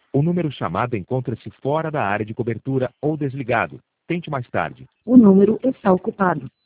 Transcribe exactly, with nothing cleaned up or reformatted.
O número chamado encontra-se fora da área de cobertura ou desligado. Tente mais tarde. O número está ocupado.